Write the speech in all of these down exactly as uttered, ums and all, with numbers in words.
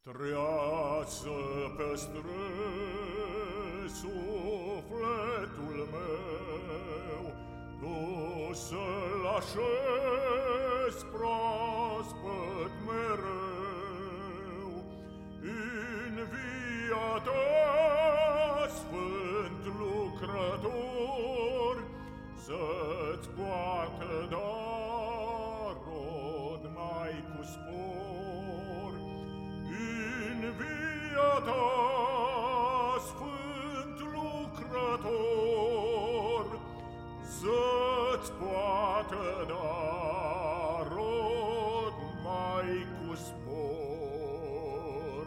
Treață pe străzi sufletul meu, tu să-l așezi proaspăt mereu. În via ta, sfânt lucrător, să-ți poată da rod mai cu spor. În via ta, sfânt lucrător, să-ți poată da rod mai cu spor.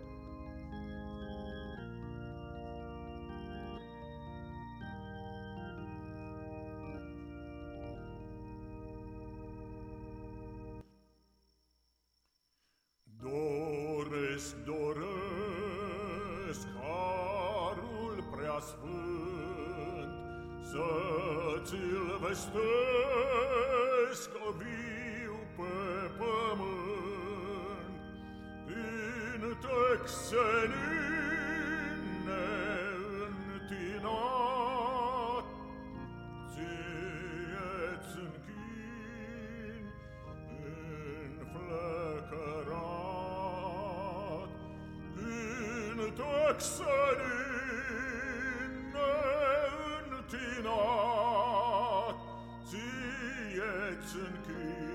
Doresc, doresc harul preasfânt, să-ți-l vestesc viu pe pământ. Cântec senin neîntinat, ție-ți închin înflăcărat. Cântec senin neîntinat, ție-ți închin